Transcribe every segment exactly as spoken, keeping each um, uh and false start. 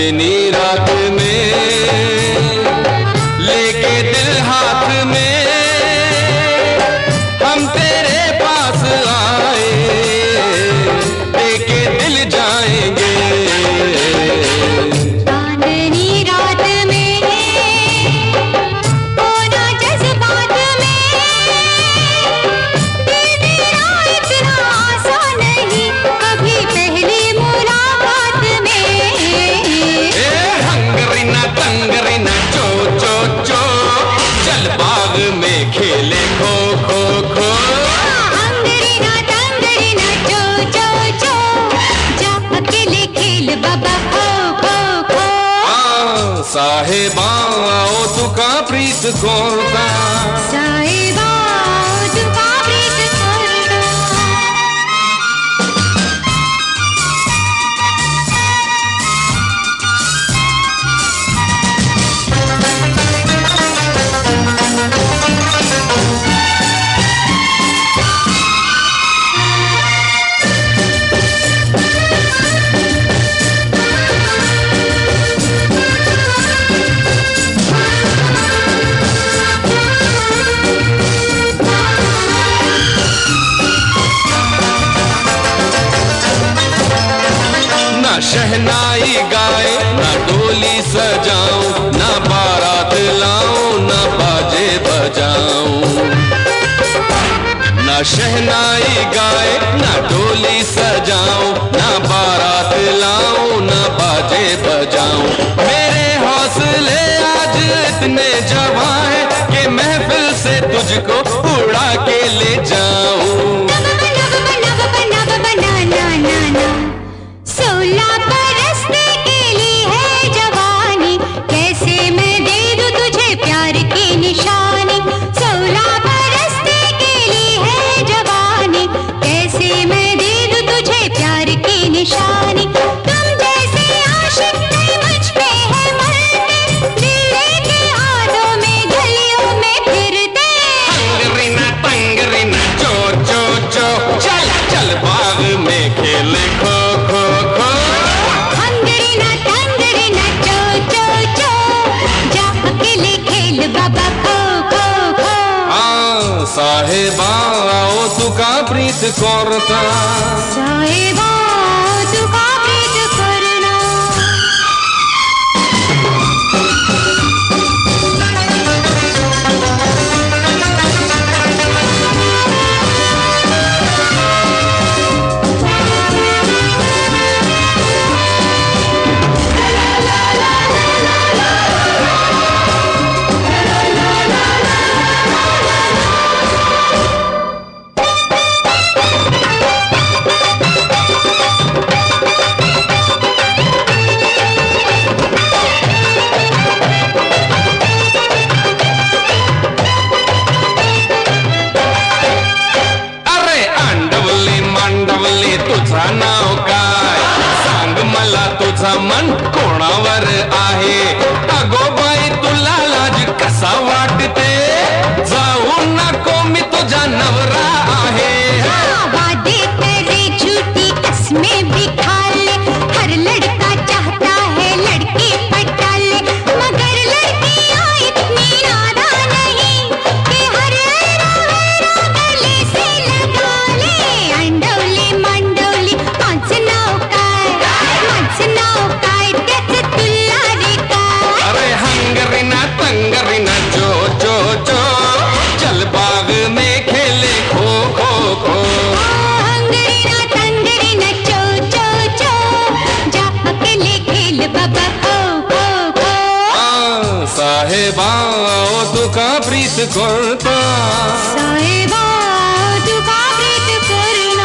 चांदनी रात में लेके दिल हाथ में हम तेरे पास आए, लेके दिल जाएंगे। चांदनी रात में होना जज्बात में, दिल मेरा इतना आसान नहीं कभी पहली मुलाकात में। ए हंगरीना तंगरीना चो चो चो, चल बाग में खेले खो खो खो। हंगरीना तंगरीना चो चो चो, जा अकेले खेल बाबा खो खो खो। आ साहेबा आओ तुका प्रीत कोरता, साहिबा तुका प्रीत करना। ना शहनाई गाए ना डोली सजाऊं, ना बारात लाऊं ना बाजे बजाऊं। ना शहनाई गाए ना डोली सजाऊं, ना बारात लाऊं ना बाजे बजाऊं। मेरे हौसले आज इतने जवां हैं कि महफिल से तुझको उड़ा के ले जाऊं। सोलह बरस के लिए है जवानी, कैसे मैं दे दूं तुझे प्यार की निशानी। सोलह बरस के लिए है जवानी, कैसे मैं दे दूं तुझे प्यार की निशानी। तुम जैसे आशिक नहीं मुझ पे है मरते, दिल लेके हाथों में गलियों में फिरते। हंगरीना तंगरीना चो चो चो, चल चल बाग में खेले खो खो खो। हंगरीना तंगरीना चो चो चो, जा अकेले खेल बाबा खो खो खो। आ साहेबा आओ तुका प्रीत कोरता, साहिबा तुका प्रीत करना। अरे अंडवली मांडवली तुझा नाव काय, सांग मला तुझा मन कोणावर आहे। अगो बाई तुला लाज कसा वाटते, जाऊ नको मी तुझा नवरा आहे। वादे करे झूठी कसमें भी खा ले, हर लड़का चाहता है लड़की पटा ले, मगर लड़कियां इतनी नादान नहीं कि हर हेरा गले से लगा ले। अंडवली मंडवली माणसं नाव काय, माणसं नाव काय त्याचं तुला रे काय। अरे हंगरीना तंगरीना चो चो चो, चल बाग में खेले खो खो खो। हंगरीना तंगरीना चो चो चो, जा अकेले खेल बाबा खो खो खो। आ साहेबा आओ तुका प्रीत कोरता, साहिबा तुका प्रीत करना।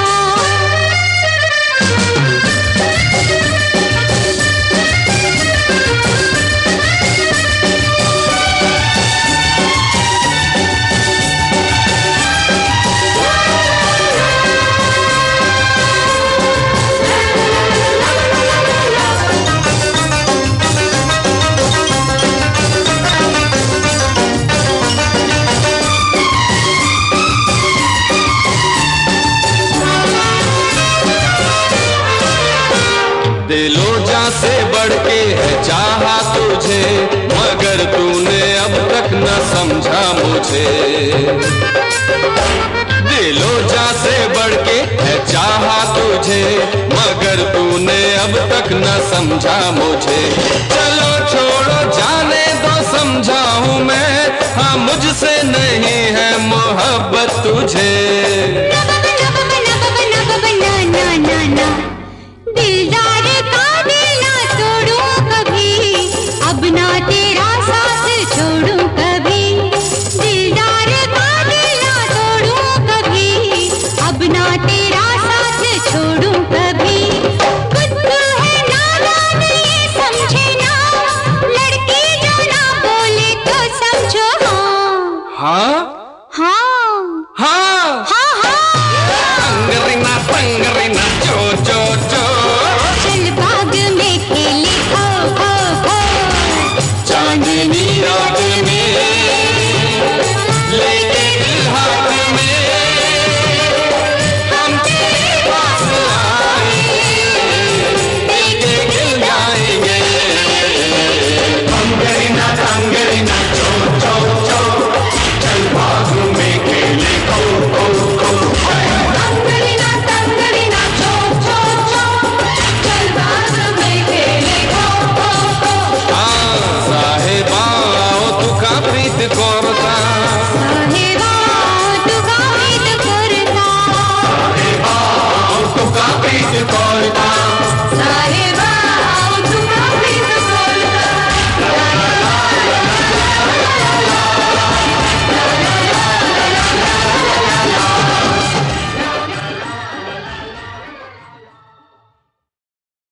दिलो जा से बढ़ के है चाहा तुझे मगर तूने अब तक न समझा मुझे। दिलो जा से बढ़ के है चाहा तुझे मगर तूने अब तक न समझा मुझे। चलो छोड़ो जाने दो समझाऊं मैं, हाँ मुझसे नहीं है मोहब्बत तुझे। दिलदार का दिल ना तोड़ूं कभी, अब ना तेरा साथ छोड़ूं कभी। दिलदार का दिल ना तोड़ूं कभी, अब ना तेरा साथ छोड़ूं कभी। बुद्धू है नादान ये समझे ना, लड़की जो ना बोले तो समझो हाँ। हाँ हाँ